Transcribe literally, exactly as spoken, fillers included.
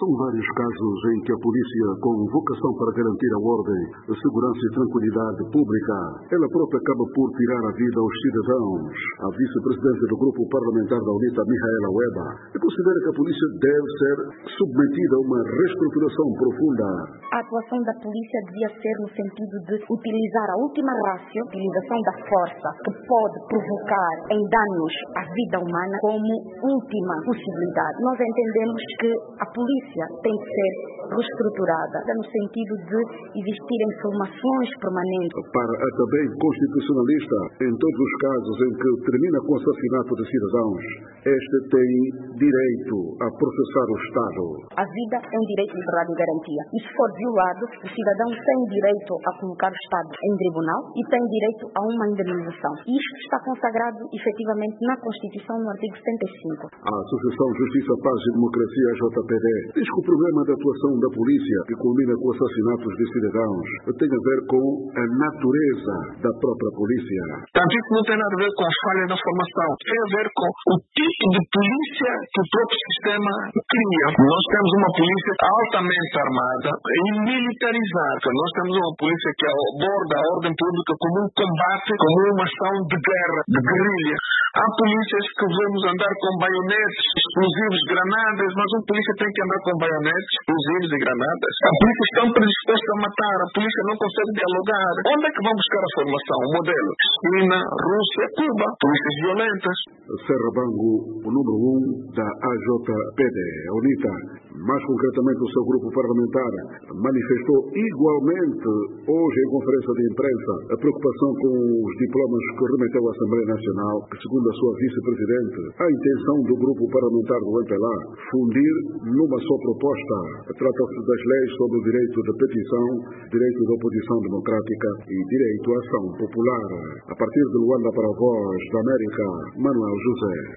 São vários casos em que a polícia, com vocação para garantir a ordem, a segurança e tranquilidade pública, ela própria acaba por tirar a vida aos cidadãos. A vice-presidente do grupo parlamentar da UNITA, Micaela Weber, considera que a polícia deve ser submetida a uma reestruturação profunda. A atuação da polícia devia ser no sentido de utilizar a última rácio, a utilização da força, que pode provocar em danos à vida humana, como última possibilidade. Nós entendemos que a polícia tem que ser reestruturada no sentido de existirem formações permanentes. Para a também constitucionalista, em todos os casos em que termina com o assassinato de cidadãos, este tem direito a processar o Estado. A vida é um direito liberado e garantia. E se for violado, o cidadão tem direito a colocar o Estado em tribunal e tem direito a uma indemnização. E isto está consagrado efetivamente na Constituição, no artigo setenta e cinco. A Associação Justiça, Paz e Democracia, a J P D, diz que o problema da atuação da polícia, que culmina com assassinatos de cidadãos, tem a ver com a natureza da própria polícia. Portanto, isso não tem nada a ver com a falha da formação. Tem a ver com o tipo de polícia que o próprio sistema cria. Nós temos uma polícia altamente armada e militarizada. Nós temos uma polícia que aborda a ordem pública como um combate, como uma ação de guerra, de guerrilha. Há polícias que vemos andar com baionetes, explosivos, granadas, mas um polícia tem que andar com baionetes, explosivos e granadas. A polícia está predisposta a matar, a polícia não consegue dialogar. Onde é que vão buscar a formação? O modelo? China, Rússia, Cuba, polícias violentas. Serra Bango, o número um da A J P D, a UNITA, mais concretamente o seu grupo parlamentar, manifestou igualmente hoje em conferência de imprensa a preocupação com os diplomas que remeteu à Assembleia Nacional, que segundo a sua vice-presidente, a intenção do grupo parlamentar do M P L A fundir numa só proposta. Trata-se das leis sobre o direito de petição, direito de oposição democrática e direito à ação popular. A partir de Luanda para a Voz da América, Manuel José.